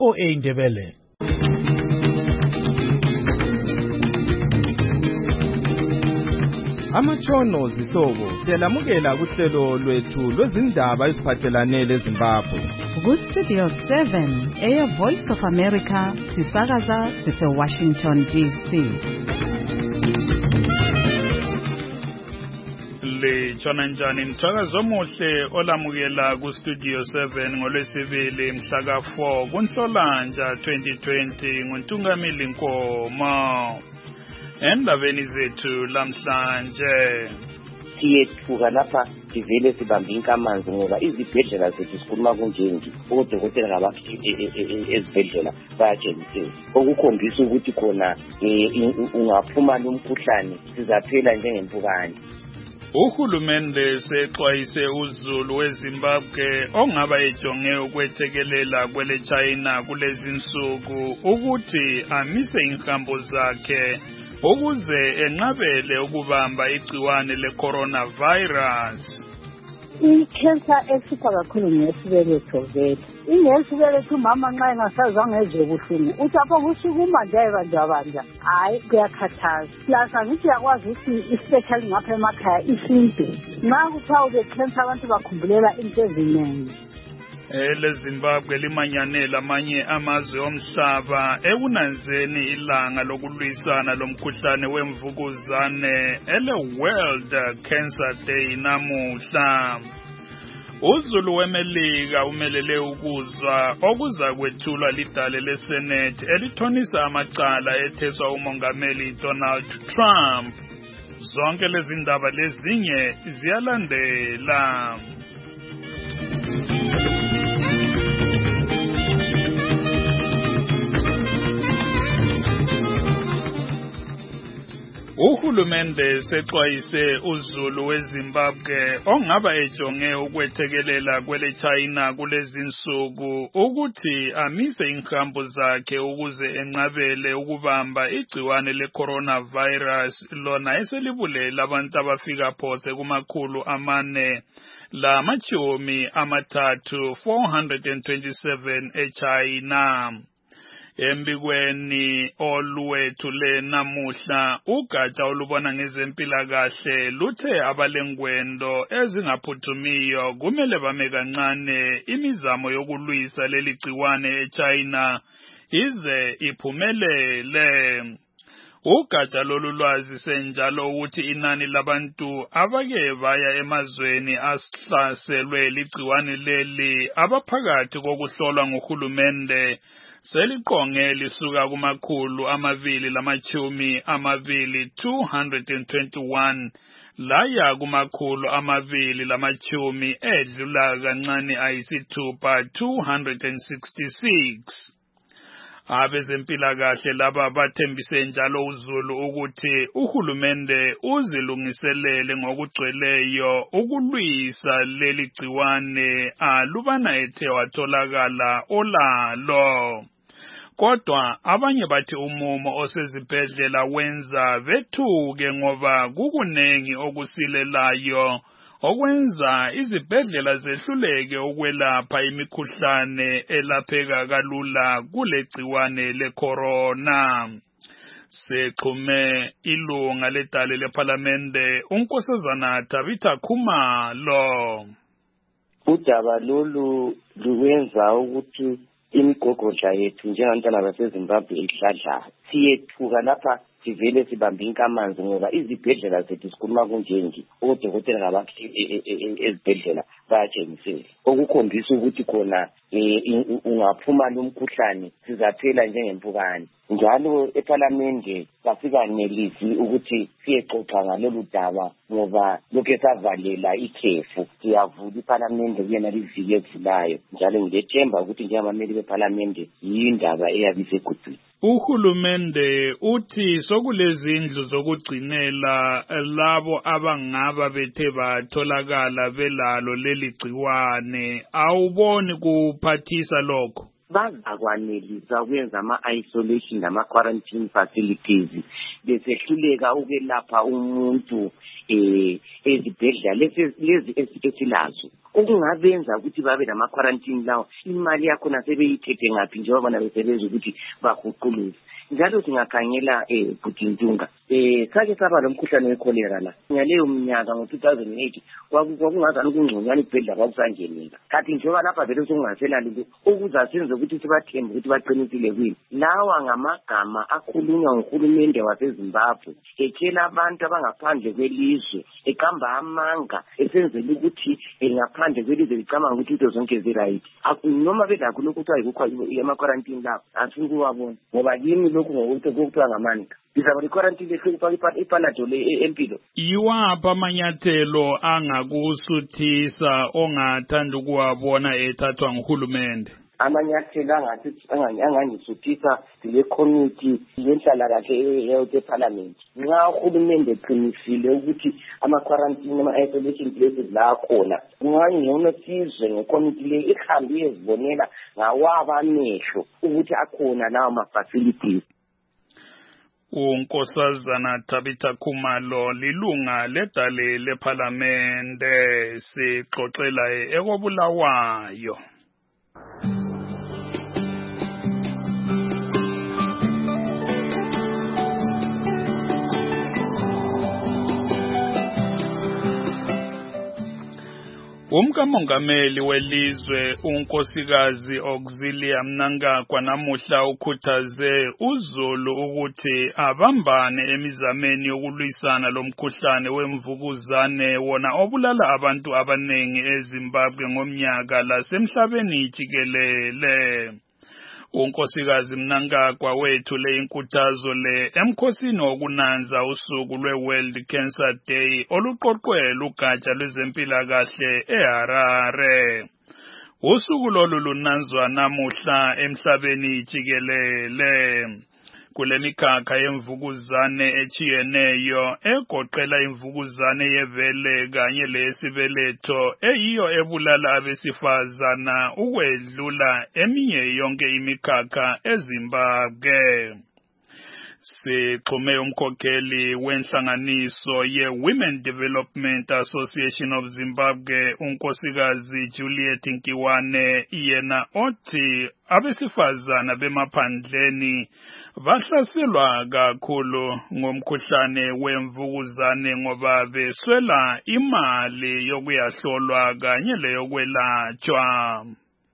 VOA Ndebele. Amatshono zihlobo siyalamukela kuhlelo lwethu lwezindaba eziphathelane leZimbabwe. Ku-Studio 7 Air Voice of America sisakaza sise-Washington DC. Litshona njani mthakazo omuhle olamukela ku-Studio 7 ngolwesibili mhla ka-4 kuNhlolanja 2020 nguNtungamili Nkomo. Endabeni zethu lamhlanje siyethuka lapha sivele sibambe inkamanzi ngoba izibhedlela zethu sikhuluma kunjengi odokotela ngabafike ezibhedlela bayatshengisela okukhombisa ukuthi khona ungaphuma lumkhuhlane sizaphela njengempukane. Uhulumende sexwayise uZulu weZimbabwe ongaba ejonge ukwethekelela kwele China kulezi insuku ukuthi amise inhambo zakhe ukuze enqabele ukubamba igciwane le-coronavirus. I-cancer ehlupha kakhulu ngesibeletho vele. Ingesibeletho umama nxa engasazange ezwe buhlungu uthi apho kusukuma nje bandabanja hayi kuyakhathaza. Plus angithi yakwazi ukuthi especially ngapha emakhaya isintu nxa kuthiwa ube-cancer abantu bakhumbulelwa into eziningi. LeZimbabwe limanyanela amanye amazwe omhlaba ekunanzeni ilanga lokulwisana lomkhuhlane wemvukuzane ele-World Cancer Day namuhla. uZulu weMelika umelele ukuzwa okuzakwethulwa lidale leSenate elithonisa amacala etheswa uMongameli Donald Trump. Zonke lezi ndaba lezinye ziyalandela. Uhulumende sexwayise uZulu weZimbabwe ongaba ejonge ukwethekelela kwele China kulezi insuku ukuthi amise inhambo zakhe ukuze enqabele ukubamba igciwane le-coronavirus lona eselibulela abantu abafika phose kumakhulu amane lamatshumi amathathu 427 eChina. Embikweni olwethule namuhla ugatsha olubona ngezempilakahle luthe abalengwendo ezingaphuthumiyo kumele bame kancane imizamo yokulwisa leli gciwane eChina ize iphumelele. Ugatsha lolu lwazi senjalo ukuthi inani labantu abake baya emazweni ahlaselwe ligciwane leli abaphakathi kokuhlolwa nguhulumende seliqonge lisuka kumakhulu amabili lamatshumi amabili 221 laya kumakhulu amabili lamatshumi edlula kancane ayisithupha 266. Abezempilakahle laba bathembise njalo uZulu ukuthi uhulumende uzilungiselele ngokugcweleyo ukulwisa leli gciwane alubana ethe watholakala olalo. Kodwa abanye bathi umumo osezibhedlela wenza bethuke ngoba kukunengi okusilelayo okwenza izibhedlela zehluleke ukwelapha imikhuhlane elapheka kalula kule gciwane le-corona. Sexhume ilunga ledale lePhalamende uNkosazana Tabitha Khumalo. Udaba lolu luwenza ukuthi imigogodla yethu njengabantwana baseZimbabwe ihladla. Siyethuka lapha sivele sibambe inkamanzi ngoba izibhedlela zethu sikhuluma kunjengi odokotela ngabafike ezibhedlela bayatshengisela okukhombisa ukuthi khona ungaphuma lumkhuhlane sizaphela njengempukane. Njalo ePhalamende basikanelisi ukuthi siyexoxa ngalolu daba ngoba lokhu esavalela ikhefu. Siyavula iPhalamende kuyena liviki evulayo njalo ngilethemba ukuthi njengabameli bePhalamende yindaba eyabe isegudwini. Uhulumende uthi sokulezindlu zokugcinela labo abangaba bethe batholakala belalo leli gciwane. Awuboni kuphathisa lokho? bazakwanelisa ukwenza ama-isolation nama-quarantine facilities besehluleka ukwelapha umuntu ezibhedlela lezi esilazo okungabenza ukuthi babe nama-quarantine lawo imali yakhona sebeyithethe ngaphi njengoba bona besebenza ukuthi bahuquluze. Njalo singakhangela Bhutintunga sake saba lomkhuhlane wecholera la ngaleyo mnyaka ngo-2008 kwakungazani ukungconywana ibhedlela kwakusangeneka kanti njengoba lapha vele sokungaselali ukuza senze ukuthi sibathembe ukuthi baqinisile kwini. Lawa ngamagama akhulunywa nguhulumende waseZimbabwe etshela abantu abangaphandle kwelizwe eqamba amanga esenzela ukuthi ngaphandle kwelizwe licabanga ukuthi into zonke ziright noma belakho lokhu kuthiwa yikukho ama-quarantine lapho asikuwabona ngoba kimi lokhu ngokuthiwa ngamandla bizaba i-quarantine ehlupha ipanado empilo. Yiwaphi amanyathelo angakusuthisa ongathanda ukuwabona ethathwa nguhulumende? Amanyathelo angangisuthisa le committee yenhlalakahle eParliament. Nxa uhulumende eqinisile ukuthi ama-quarantine ama-isolation places la akhona kungangcono sizwe ngecommittee le ihambe iyezibonela ngawabo amehlo ukuthi akhona lawo ma-facilities. uNkosazana Tabitha Khumalo lilunga ledale leParlamente sixoxela ekobulawayo. Umkamongameli welizwe unkosikazi Auxilia Mnangagwa namuhla ukhuthaze uZulu ukuthi abambane emizameni yokulwisana lomkhuhlane wemvukuzane wona obulala abantu abanengi eZimbabwe ngomnyaka lasemhlabeni jikelele. unkosikazi Mnangagwa wethule inkuthazo le emkhosini wokunanza usuku lwe-World Cancer Day oluqoqwe lugatsha lwezempilakahle eHarare. Usuku lolu lunanzwa namuhla emhlabeni jikelele. Kule mikhakha yemvukuzane echiyeneyo egoqela imvukuzane yevele kanye lesibeletho eyiyo ebulala abesifazana ukwedlula eminye yonke imikhakha eZimbabwe. Sixhume umkhokheli wenhlanganiso ye-Women Development Association of Zimbabwe unkosikazi Juliet Nkiwane yena othi abesifazana bemaphandleni bahlaselwa kakhulu ngomkhuhlane wemvukuzane ngoba beswela imali yokuyahlolwa kanye leyokwelatshwa.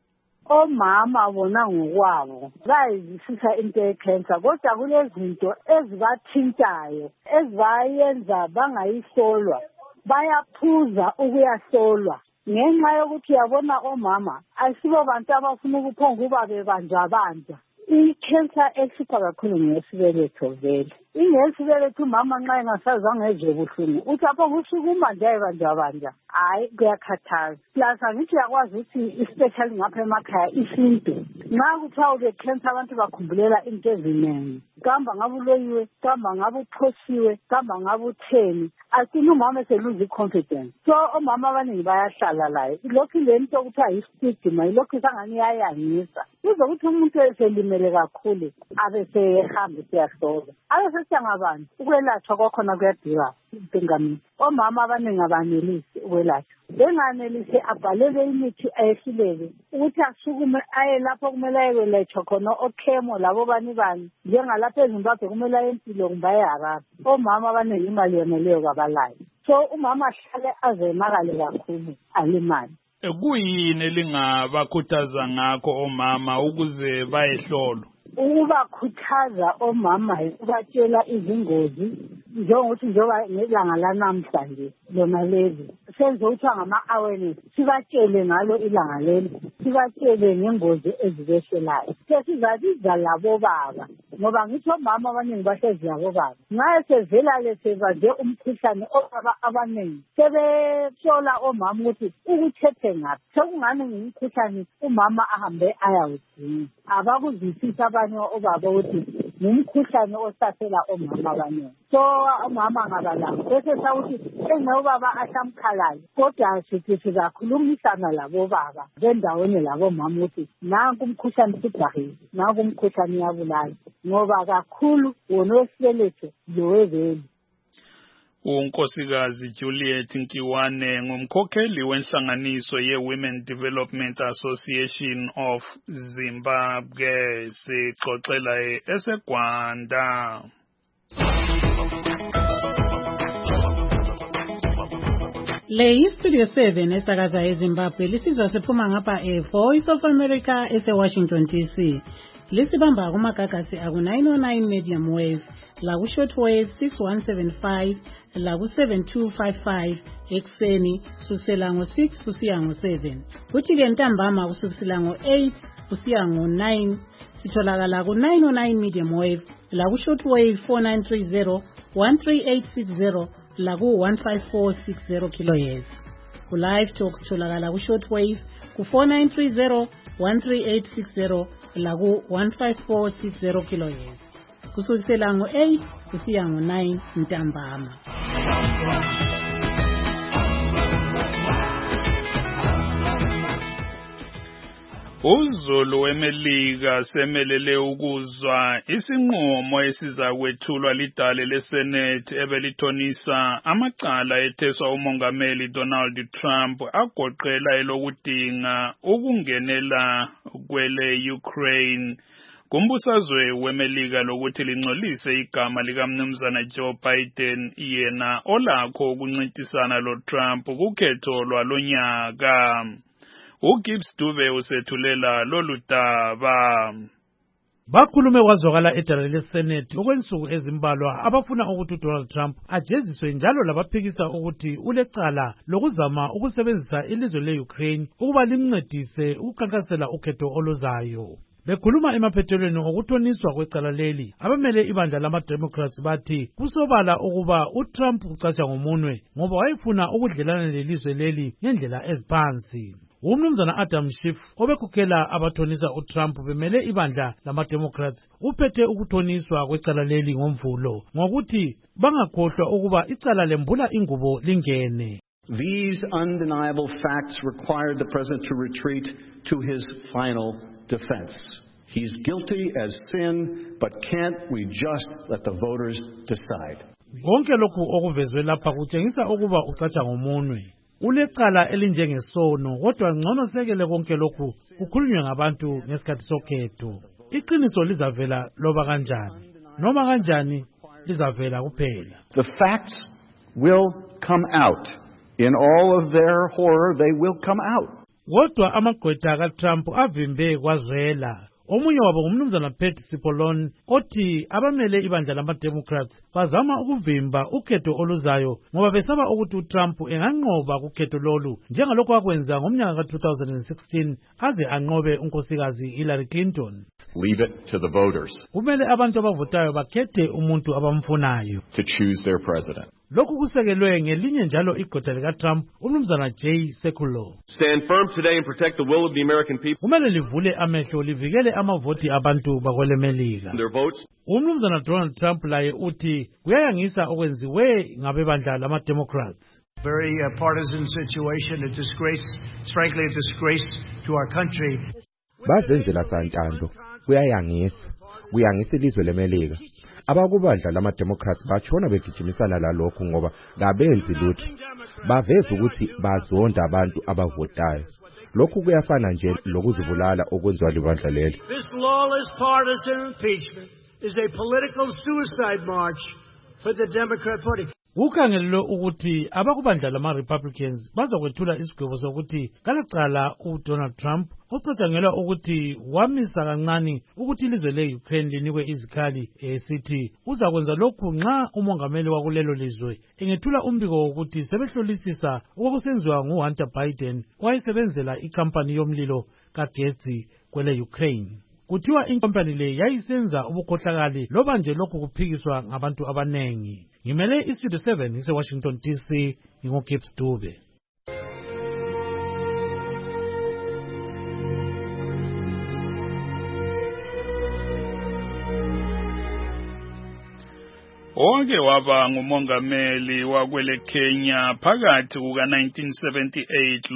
Omama bona ngokwabo bayizisisa into ye-cancer kodwa kunezinto ezibathintayo ezibayenza bangayihlolwa bayaphuza ukuyahlolwa ngenxa yokuthi yabona omama ayisibo bantu abafuna ukuphonga uba bebanjwa i-cancer ehlupha kakhulu ngesibeletho vele. Ingesibeletho umama nxa engasazange ezwe buhlungu uthi apho ngusukuma nje ayibanja hayi kuyakhathaza. Plus angithi yakwazi ukuthi especially ngapha emakhaya isintu nxa kuthiwa ube-cancer abantu bakhumbulelwa into eziningi. Kamba ngabe uloyiwe, kamba ngabe uphosiwe, kamba ngabe utheni. Asini umama eseluza i-confidence. So omama abaningi bayahlala layo. Ilokhu le nto okuthiwa yi-stigma ilokhu isangani iyayangisa. Kuzokuthi umuntu eselimele kakhulu abe sehamba siyahlolwa. Abesesiyangabani ukwelatshwa kwakhona kuyadura impingamisi. Omama abaningi abanelisi ukwelatshwa. Benganelisi abhalele imithi ayehluleke ukuthi asukume aye lapho kumele ayelatshwa khona okhemo labo bani njengalapha eZimbabwe kumele aye empilo kumbe eHarare. Omama abaningi imali yoneleyo kabalayo. So umama ahlale azemakale kakhulu alimali. Kuyini elingabakhuthaza ngakho omama ukuze bayehlolwa? Ukubakhuthaza omama ukubatshela izingozi njengokuthi njengoba ngelanga lanamhlanje lona leli senze ukuthi ngama-awareness sibatshele ngalo ilanga leli sibatshele ngengozi ezibehlelayo. Sesizabiza labo baba ngoba ngithi omama abaningi bahlezi labo baba nxa sevela-ke sebanze umkhuhlane obaba abaningi sebehlola omama ukuthi ukuthethe ngaphi sekungani ngumkhuhlane umama ahambe ayawudinga. Abakuzwisisa abanye obaba ukuthi ngumkhuhlane osahlela omama abaningi. So omama ngabalanga bese sawuthi engobaba asamkhalayo kodwa sithi sizakhulumisana labo baba bendaweni labo mama ukuthi nanku umkhuhlane sibhahile, nanku umkhuhlane uyabulala ngoba kakhulu wona wesibeletho loweveli. uNkosikazi Juliet Nkiwane ngumkhokheli wenhlanganiso ye-Women Development Association of Zimbabwe, sixoxela eseGwanda. Le Studio 7 esakaza eZimbabwe lisizwa siphuma ngapha Voice of America ese-Washington DC. Lisibamba kumagagasi aku-909 medium wave, laku shortwave 6175, laku 7255 ekseni kusukela ngo-6 kusiya ngo-7. Kuthi-ke ntambama kusukela ngo-8 kusiya ngo-9 sitholakala ku-909 medium wave, laku shortwave 4930, 13860, laku 15460 kHz. Ku-live talk sitholakala ku-shortwave ku-4930, 13860, laku 15460 kHz. Kusukela ngo-8 kusiya ngo-9 ntambama. uZulu weMelika semelele ukuzwa isinqumo esizakwethulwa lidale leSenate ebelithonisa amacala etheswa umongameli Donald Trump agoqela elokudinga ukungenela kwele Ukraine kumbusazwe weMelika lokuthi lingcolise igama likaMnumzana Joe Biden yena olakho ukuncintisana loTrump kukhetho lwalonyaka. uGibbs Dube usethulela lolu daba. Bakhulume kwazwakala edale leSenate okwensuku ezimbalwa abafuna ukuthi uDonald Trump ajeziswe njalo labaphikisa ukuthi ulecala lokuzama ukusebenzisa ilizwe leUkraine ukuba limncedise ukukhankasela ukhetho oluzayo. Bekhuluma emaphethelweni okuthoniswa kwecala leli, abamele ibandla lama-Democrats bathi kusobala ukuba uTrump ucatsha ngomunwe ngoba wayefuna ukudlelana lelizwe leli ngendlela eziphansi. Umnumzana Adam Schiff obekhokhela abathonisa uTrump bemele ibandla lama-Democrats uphethe ukuthoniswa kwecala leli ngomvulo ngokuthi bangakhohlwa ukuba icala lembula ingubo lingene. These undeniable facts required the president to retreat to his final defense. He's guilty as sin, but can't we just let the voters decide? Konke lokhu okuvezwe lapha kutshengisa ukuba ucatsha ngomunwe. Ulecala elinjengesono kodwa ngcono sekele konke lokhu kukhulunywe ngabantu ngesikhathi sokhetho. Iqiniso lizavela loba kanjani, noma kanjani lizavela kuphela. The facts will come out. In all of their horror, they will come out. Kodwa amagqwetha kaTrump avimbe kwazwela. Omunye wabo ngumnumzana Pat Cipollone othi abamele ibandla lama-Democrats bazama ukuvimba ukhetho oluzayo ngoba besaba ukuthi uTrump enganqoba kukhetho lolu njengalokho akwenza ngomnyaka ka-2016 aze anqobe unkosikazi Hillary Clinton. Leave it to the voters. Kumele abantu abavotayo bakhethe umuntu abamfunayo to choose their president. Lokhu kusekelwe ngelinye njalo igqwetha likaTrump umnumzana Jay Sekulow. Stand firm today and protect the will of the American people. Kumele livule amehlo livikele amavoti abantu bakwelemelika. Their votes. Umnumzana Donald Trump laye uthi kuyayangisa okwenziwe ngabebandla lama-Democrats. Very partisan situation, a disgrace, it's frankly a disgrace to our country. Bazenzela santando, kuyayangisa ilizwe leMelika. Abakubandla lama-Democrats batshona begijimisana lalokho ngoba kabenzi lutho. Baveza ukuthi bazonda abantu abavotayo. Lokhu kuyafana nje lokuzibulala okwenziwa libandla leli. This lawless partisan impeachment is a political suicide march for the Democrat Party. Kukhangelelwe ukuthi abakubandla lama-Republicans bazokwethula isigwebo sokuthi kalaqala uDonald Trump ucatshangelwa ukuthi wamisa kancane ukuthi ilizwe le-Ukraine linikwe izikhali esithi uzakwenza lokhu nxa umongameli wakulelo lizwe engethula umbiko wokuthi sebehlolisisa okusenziwa nguHunter Biden owayesebenzela ikampani yomlilo kagetsi kwele-Ukraine. Kuthiwa inkampani le yayisenza ubukhohlakali loba nje lokhu kuphikiswa ngabantu abanengi. Ngimele iStudio 7 ise-Washington DC, nginguGibbs Dube. Owake waba ngumongameli wakwele Kenya phakathi kuka-1978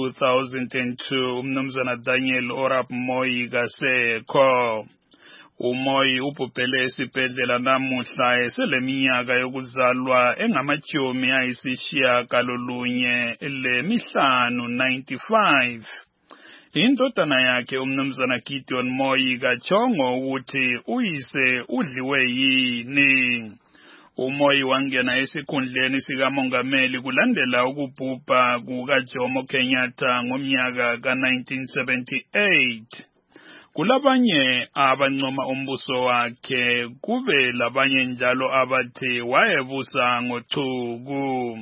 lo-2002 umnumzana Daniel Arap Moi kasekho. uMoi ubhubhele esibhedlela namuhla eseleminyaka yokuzalwa engamajumi ayisishiyagalolunye lemihlanu 95. Indodana yakhe umnumzana Gideon Moi kachongo ukuthi uyise udliwe yini. uMoi wangena esikhundleni sikamongameli kulandela ukubhubha kukaJomo Kenyatta ngomnyaka ka-1978. Kulabanye abancoma umbuso wakhe kube labanye njalo abathi wayebusa ngochuku.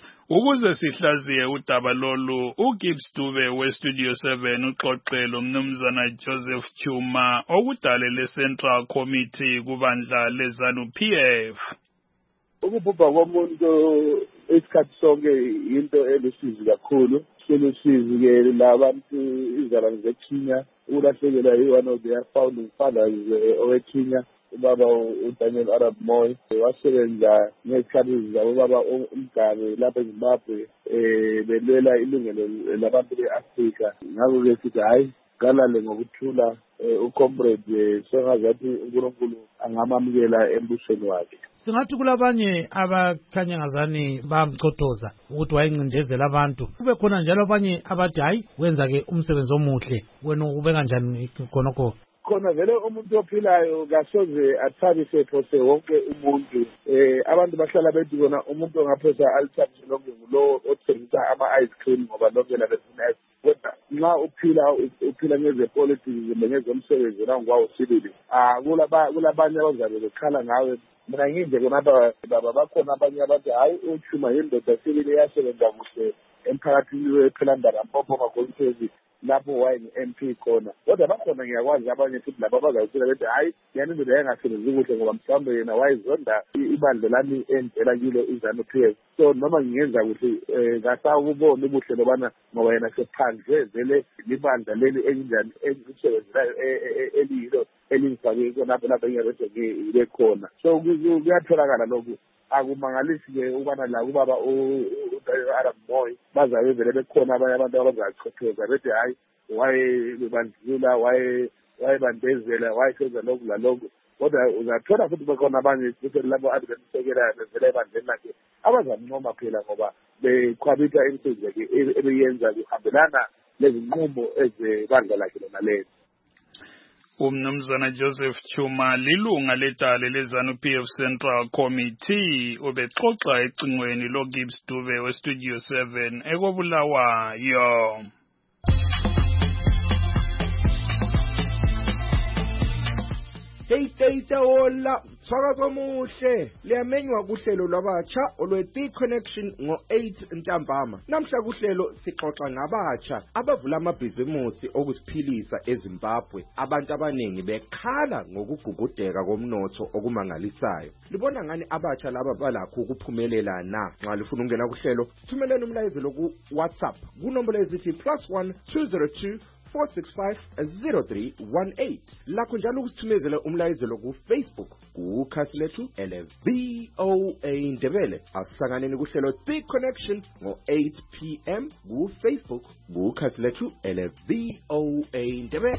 Ukuze sihlaziye udaba lolu, uGibbs Dube weStudio 7 uxoxelo umnumzana Joseph Chuma okudale le-Central Committee kubandla leZANU-PF. Ukubhubha komuntu isikhathi sonke into elusizi kakhulu. Selusizi-ke labantu izalwane zeKenya ulahlekelwa yi-one of their founding fathers oweKenya, ubaba uDaniel Arap Moi. Wasebenza ngezikhathi zabo ubaba uMgabe lapha eZimbabwe belwela ilungelo labantu be-Afrika. Ngakho-ke sithi hayi kalale ngokuthula ucomrade sengazathi uNkulunkulu angamamukela embusweni wakhe. Singathi kulabanye abakhanya ngazani bamcotoza ukuthi wayencindezela abantu. Kube khona njalo abanye abathi hayi wenza-ke umsebenzi omuhle. Wena ubeka njani khonokho? Khona vele umuntu ophilayo kasoze athabise phose wonke umuntu. Abantu bahlala bethi kona umuntu ongaphosa alithabise lonke ngulo othengisa ama-ice cream ngoba lonke labefuna kodwa nxa uphila ngezepolitics ngezomsebenzi nangwawo sibili kulabanye abazabe bekhala ngawe. Mina nginje konapha baba bakhona abanye abathi hayi uChuma yindoda sibili eyasebenza kuhle emphakathini wePhilandaba Mpompo Magolitshe lapho wayengu-MP khona. Kodwa bakhona ngiyakwazi abanye futhi laba abazawuthula bethi hayi yani indoda yangasebenzi kuhle ngoba mhlawumbe yena wayezonda ibandla lami entshela kilo iZANU-PF. So noma ngingenza kuhle ngasawubona ubuhle lobana ngoba yena sephandle vele libandla leli enjani engisebenzelayo eliyilo elingifake khonapho lapho engiyabethe ngibe khona. So kuyatholakala lokhu. Akumangalisi-ke ukubana la ubaba uDaniel Arap Moi bazabe vele bekhona abanye abantu abazachothoza bethi hayi wayebandlula wayebandezela wayesenza lokhu lalokhu. Kodwa uzathola futhi bekhona abanye futhi labo ade bemsekela bevela ebandleni lakhe abazamncoma phela ngoba bekhwabitha imisebenzi yakhe ebeyenza kuhambelana lezinqumo ezebandla lakhe lona lezi. Umnumzana Joseph Chuma lilunga ledale leZANU-PF Central Committee ubexoxa ecingweni loGibbs Dube weStudio 7 ekobulawayo. Hey hola, swakazo muhle. Liyamenywa kuhlelo lwabatsha olwe-The Connection ngo-8 ntambama. Namhla kuhlelo sixoxa ngabatsha abavula amabhizimusi okusiphilisa eZimbabwe. Abantu abaningi bekhala ngokugugudeka komnotho okumangalisayo. Libona ngani abatsha laba balakho ukuphumelela na? Nxa lifuna ukungena kuhlelo, thumeleni umlayezo ku WhatsApp kunombolo ezithi +1 202 465-0318. Lakho njalo ukusithumezela umlayezelo ku Facebook kukhasi lethu LVOA Ndebele. Asisanganeni kuhlelo The Connection ngo-8 p.m. ku Facebook kukhasi lethu LVOA Ndebele.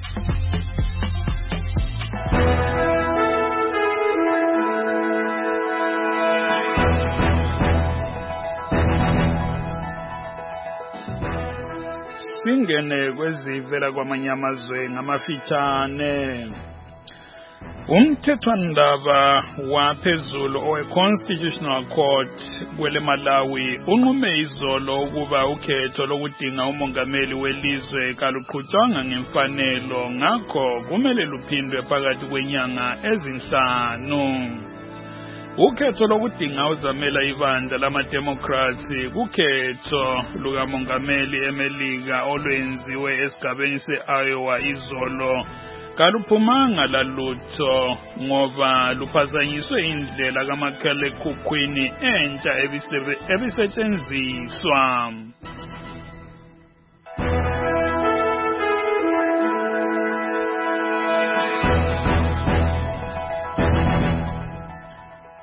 Singene kwezivela kwamanye amazwe ngamafitshane. Umthethwandaba waphezulu owe-Constitutional Court kwele Malawi unqume izolo ukuba ukhetho lokudinga umongameli welizwe kaluqhutshwanga ngemfanelo, ngakho kumele luphindwe phakathi kwenyanga ezinhlanu. Ukhetho lokudinga uzamela ibandla lama-Democrats kukhetho lukamongameli eMelika olwenziwe esigabeni se-Iowa izolo kaluphumanga lalutho ngoba luphazanyiswe indlela kamakhalekhukhwini entsha ebisetshenziswa.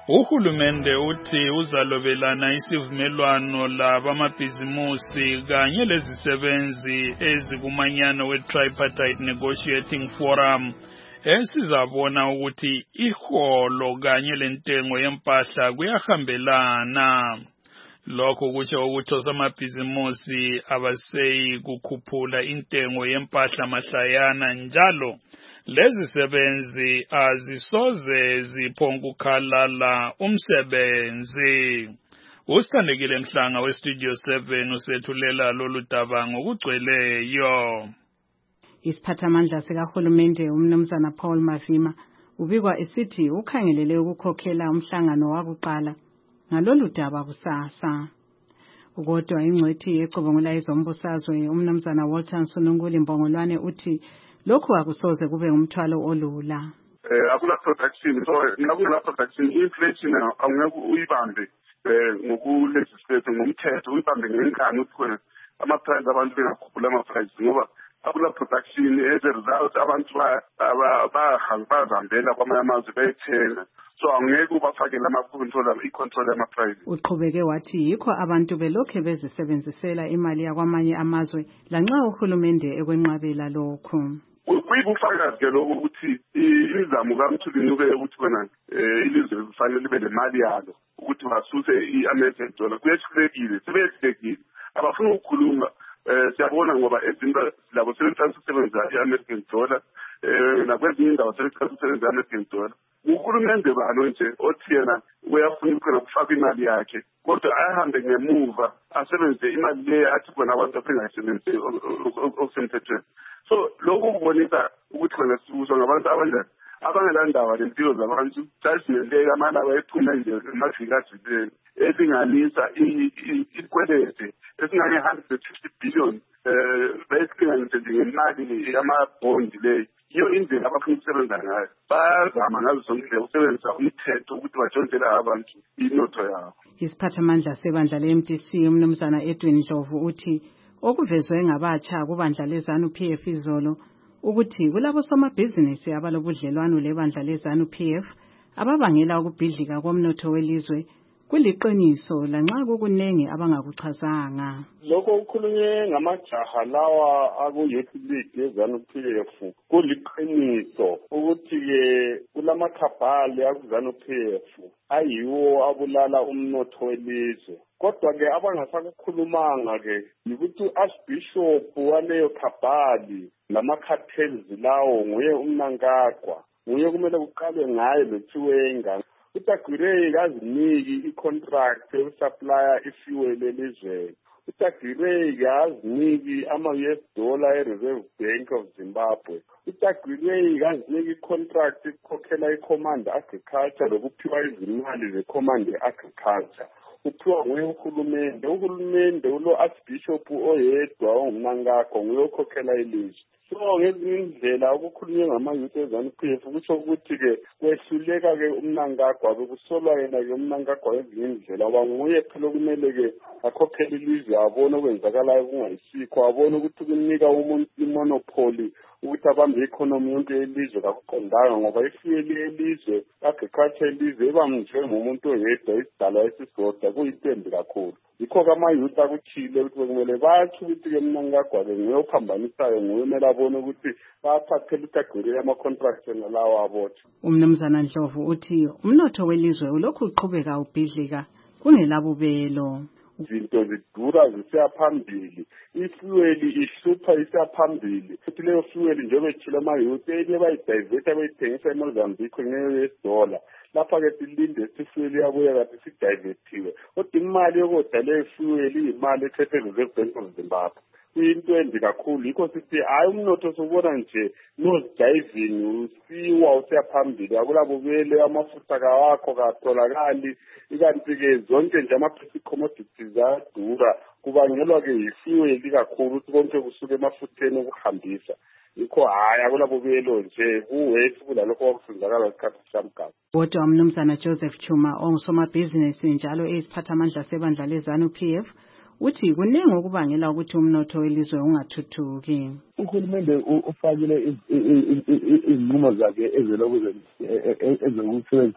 Uhulumende uthi uzalobelana isivumelwano labamabhizimusi kanye lezisebenzi ezikumanyano we-Tripartite Negotiating Forum esizabona ukuthi iholo kanye lentengo yempahla kuyahambelana. Lokho kutsho ukuthi osomabhizimusi abaseyi kukhuphula intengo yempahla mahlayana njalo lezi sebenzi azisoze ziphongukhalala umsebenzi. Usithandekile Mhlanga weStudio 7 usethulela lolu daba ngokugcweleyo. Isiphathamandla sikahulumende umnumzana Paul Mavima ubikwa esithi ukhangelele ukukhokhela umhlangano wakuqala ngalolu daba kusasa. Kodwa ingcwethi ecubungula izombusazwe umnumzana Walter Nsonunguli Mbongolwane uthi lokhu akusoze kube umthwalo olula. Akula production, so nakula production inflation angeke uyibambe ngokulegislate ngomthetho uyibambe ngenkani ukuthi ama-price abantu bengakhuphula ama-price ngoba akula production as a result abantu bazihambela kwamanye amazwe bayithenga. So angeke ubafakele i-control yama-price. Uqhubeke wathi yikho abantu belokhe bezisebenzisela imali yakwamanye amazwe lanxa uhulumende ekwenqabela lokhu. Kuyibufakazi ke lokho ukuthi imizamo kaMthuli ube ukuthi wena ilizwe kufanele libe nemali yalo ukuthi basuse i-American dollar kuyehlekile sebehlekile abafuna ukukhuluma siyabona ngoba ezinto labo sebesebenzisa i-American dollar nakwezinye indawo sebesebenzisa i-American dollar. Uhulumende balo nje othi yena uyafuna ukufaka imali yakhe kodwa ahambe ngemuva asebenzise imali le athi bona abantu bengayisebenzisi okusemthethweni. So lokhu kubonisa ukuthi wena sibuzwa ngabantu abanjani abangelandaba lempilo zabantu jajimeleka amana abayethuna nje emaviki adlulele ezinganisa ikwelete esingange-150 billion besinganise ngemali yamabhondi leyo. Iyo indlela abafuna ukusebenza ngayo bayazama ngazo zonke indlela ukusebenzisa umthetho ukuthi batshontshele abantu inotho yabo. Isiphathamandla sebandla le-MDC umnumzana Edwin Ndlovu uthi okuvezwe ngabatsha kubandla leZANU-PF izolo ukuthi kulabo somabhizinisi abalobudlelwano lebandla leZANU-PF ababangela ukubhidlika komnotho welizwe kuliqiniso lanxa kukunengi abangakuchazanga. Lokho ukukhulunywe ngamajaha lawa aku-Youth League yeZANU-PF kuliqiniso ukuthi-ke kulamakhabhali akuZANU-PF ayiwo abulala umnotho welizwe. Kodwa-ke abangasakukhulumanga-ke yikuthi u-Archbishop waleyo khabhali lama-cartels lawo nguye uMnangagwa, nguye kumele kuqalwe ngaye loThiwenga. uTagirey kaziniki i-contract yokusupply ifuel elizweni. uTagirey kaziniki ama-US dollar e-Reserve Bank of Zimbabwe. uTagirey kaziniki i-contract ikhokhela i-Command Agriculture lokuphiwa izimali ze-Command Agriculture. Uphiwa nguye uhulumende. Uhulumende ulo-Archbishop oyedwa onguMnangagwa nguye okhokhela ilizwe. So ngezinye indlela ukukhulunywe ngama-youth eZANU-PF kusho ukuthi-ke kwehluleka-ke uMnangagwa bekusolwa yena-ke uMnangagwa ngezinye indlela ngoba nguye phela okumele-ke akhokhele ilizwe abone okwenzakalayo kungayisikho abone ukuthi kunika umuntu imonopoli ukuthi abambe i-economy yonke yelizwe kakuqondanga ngoba ifuyeli yelizwe agriculture yelizwe ibamnjwe ngumuntu oyedwa isidalwa esisodwa kuyinto embi kakhulu. Yikho-ke ama-youth akuthile ukuthi bekumele batsho ukuthi-ke Mnangagwa-ke nguye ophambanisayo nguye umele abone ukuthi bayathathela uTagirey ama-contract nalawo abotshwa. Umnumzana Ndlovu uthi umnotho welizwe ulokhu uqhubeka ubhidlika kungelabubelo. Izinto zidura zisiya phambili, ifueli ihlupha isiya phambili. Futhi leyo fueli njengoba ethile ama-youth enye bayidiveta bayithengisa eMozambique nge-US dollar. Lapha-ke silinde sifueli yabuya kade sidivetiwe. Kodwa imali yokodwa leyo fueli iyimali ethethwe Reserve Bank of Zimbabwe. Kuyinto embi kakhulu yikho sithi hayi umnotho sobona nje nose-diving usiwa usiya phambili akulabubele amafutha kawakho katholakali ikanti-ke zonke nje ama-basic commodities ayadura kubangelwa-ke yifueli kakhulu ukuthi konke kusuke emafutheni okuhambisa. Yikho hayi akulabubelo nje kuwesi kulalokho kwakusenzakala isikhathi samgaba. Kodwa umnumzana Joseph Chuma ongusomabhizinisi njalo eyisiphathamandla sebandla leZANU-PF uthi kuningi okubangela ukuthi umnotho welizwe ungathuthuki. Uhulumende ufakile izinqumo zakhe ezokusebenzisa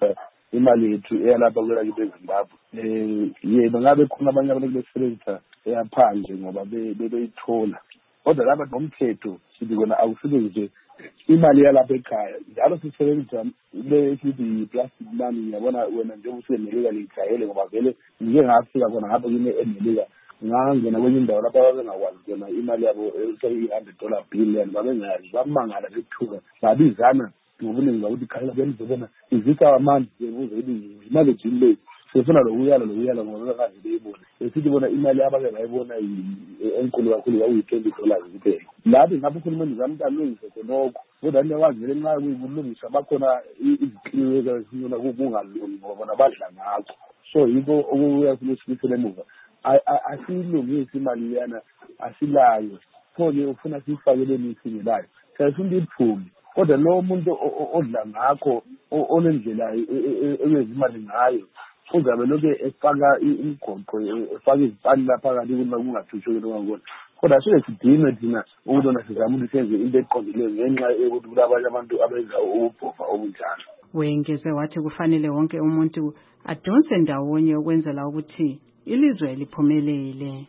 imali yethu eyalapha kwelakithi eZimbabwe. Yebo ngabe khona abanye abantu besebenzisa eyaphandle ngoba bebeyithola. Kodwa laba nomthetho sithi kona awusebenzise imali yalapha ekhaya. Njalo sisebenzisa lesithi plastic money, yabona wena njengoba usemelika lijayele ngoba vele ngike ngafika khona ngapha kune emelika ngangena kwenye indawo lapha babengakwazi kona imali yabo $100 billion babengayazi, bamangala bethuka babizana ngobuningi bakuthi khaya bemzobona izisa amanzi bebuze imali ejini le sifuna lokuyala ngoba bekazi beyibona esithi bona imali abake bayibona enkulu kakhulu $20 kuphela. Lapho ngapha uhulumeni zamtalungise khonokho kodwa niyakwazi vele nxa kuyikulungisa bakhona izikliwe ezinyona kungalungi ngoba bona badla ngakho. So yikho okuyasilisele emuva asilungisi imali yana asilayo pho-ke ufuna siyifakele nisingelayo siyafuna iphume. Kodwa lo muntu odla ngakho onendlela ekwenza imali ngayo uzabe lokhu efaka imigoqo efaka izipani lapha kanti kungathusheki lokho. Kodwa sike sidinwe thina ukubona sizama ukuthi senze into eqondileyo ngenxa yokuthi kulabanye abantu abenza ububhofa obunjalo. Wengeze wathi kufanele wonke umuntu adonse ndawonye ukwenzela ukuthi ilizwe liphumelele.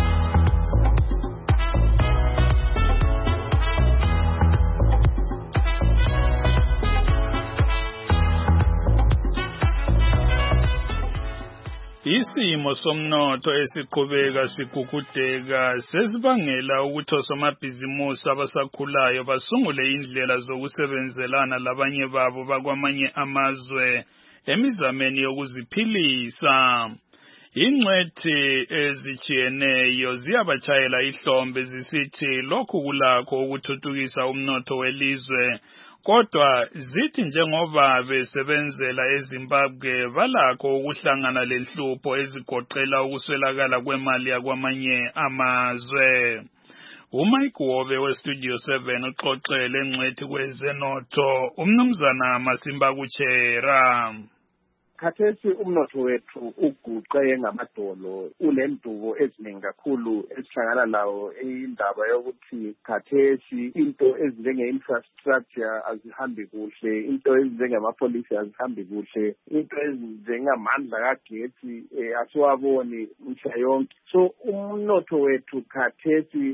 Isimo somnotho esiqhubeka sigugudeka sesibangela ukuthi osomabhizimusi abasakhulayo basungule indlela zokusebenzelana labanye babo bakwamanye amazwe emizameni yokuziphilisa. Ingcwethi ezijiyeneyo ziyabachayela ihlombe zisithi lokhu kulakho ukuthuthukisa umnotho welizwe. Kodwa zithi njengoba besebenzela eZimbabwe balakho ukuhlangana lenhlupho ezigoqela ukuswelakala kwemali yakwamanye amazwe. uMike Wobe weStudio 7 uxoxele engcwethi kwezenotho umnumzana Masimba Kuchera. Khathesi umnotho wethu uguqe ngamadolo unendubo eziningi kakhulu esihlangana lawo indaba yokuthi khathesi into ezinjenge-infrastructure azihambi kuhle, into ezinjengamapolisi azihambi kuhle, into ezinjengamandla kagesi asiwaboni mhla yonke. So umnotho wethu khathesi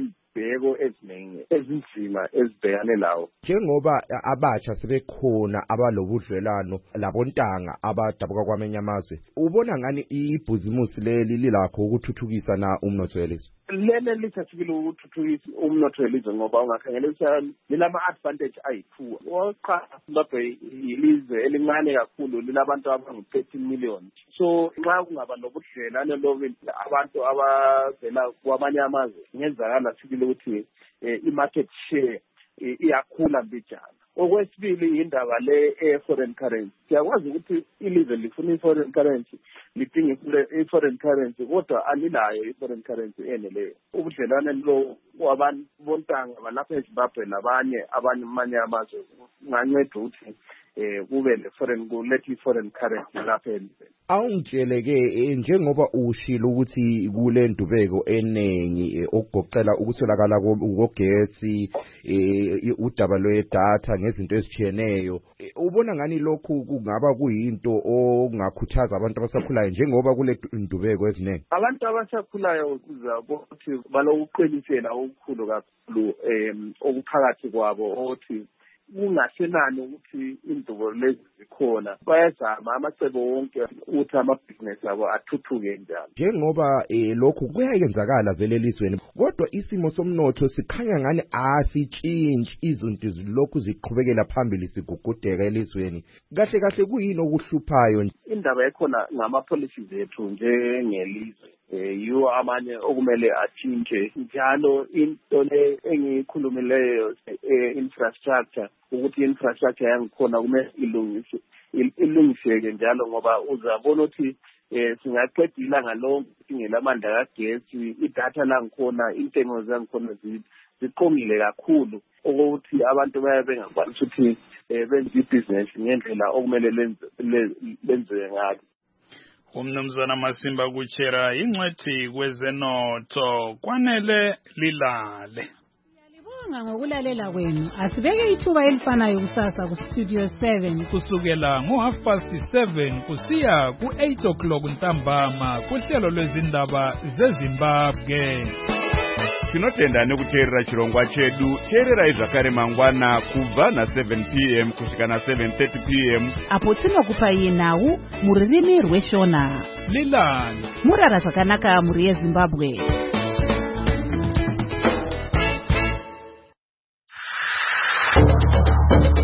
bheko eziningi ezinzima ezibhekane lawo. Njengoba abatsha sebekhona abalobudlelano labontanga abadabuka kwamanye amazwe, ubona ngani ibhizimusi leli lilakho ukuthuthukisa na umnotho welizwe? Lele lithathukile ukuthuthukisa umnotho welizwe ngoba ungakhangelisa lilama-advantage ayi-2. Okokuqala, Zimbabwe yilizwe elincane kakhulu lilabantu abangu-13 million. So nxa kungaba nobudlelane abantu abavela kwamanye amazwe ngenzakala sibili ukuthi i-market share iyakhula mbijana. Okwesibili indaba le foreign currency. Siyakwazi ukuthi ilizwe lifuna i-foreign currency, lidinga i-foreign currency kodwa alilayo i-foreign currency eneleyo. Ubudlelwane lo wabantu bontanga balapha eZimbabwe labanye amanye amazwe nganceda ukuthi kube le-foreign kulethe i-foreign currency lapha elizweni. Awungitsheleke njengoba ushilo ukuthi kule ndubeko eningi okugoqela ukuswelakala kogesi udaba lwedatha ngezinto ezijiyeneyo, ubona ngani lokhu kungaba kuyinto ongakhuthaza abantu abasakhulayo njengoba kule ndubeko eziningi? Abantu abasakhulayo kuzakuthi balokuqinisela okukhulu kakhulu okuphakathi kwabo ukuthi kungasenani ukuthi indubo lezi zikhona, bayazama amacebo wonke ukuthi amabhizinesi abo athuthuke njalo. Njengoba lokhu kuyayenzakala vele elizweni, kodwa isimo somnotho sikhanya ngani asitshintshi, izinto zilokhu ziqhubekela phambili sigugudeka elizweni. Kahle kuyini okuhluphayo? Indaba ekhona ngama-policies ethu njengelizwe. Yiwo amanye okumele atshintshe njalo. Into le engiyikhulumileyo infrastructure, ukuthi infrastructure yangikhona kumele ilungiseke njalo ngoba uzabona ukuthi singaqeda ilanga lonke singelamandla kagesi, idatha langikhona, intengo zangikhona ziqomile kakhulu ukuthi abantu baye bengakwanisi ukuthi benze ibhizinesi ngendlela okumele lenziwe ngayo. Umnumzana Masimba Kuchera ingcwethi kwezenotho kwanele lilale. Siyabonga ngokulalela kwenu. Asibeke ithuba elifanayo kusasa ku Studio 7 kusukela ngo7:30 kusiya ku8 ntambama kuhlelo lwezindaba zeZimbabwe. Tinotenda nekuteerera chirongwa chedu. Teererai zvakare mangwana kubva na7 p.m. kusvika na7:30 p.m. apo tinokupai nhau mururimi rweshona. Lilani murara zvakanaka muri yeZimbabwe.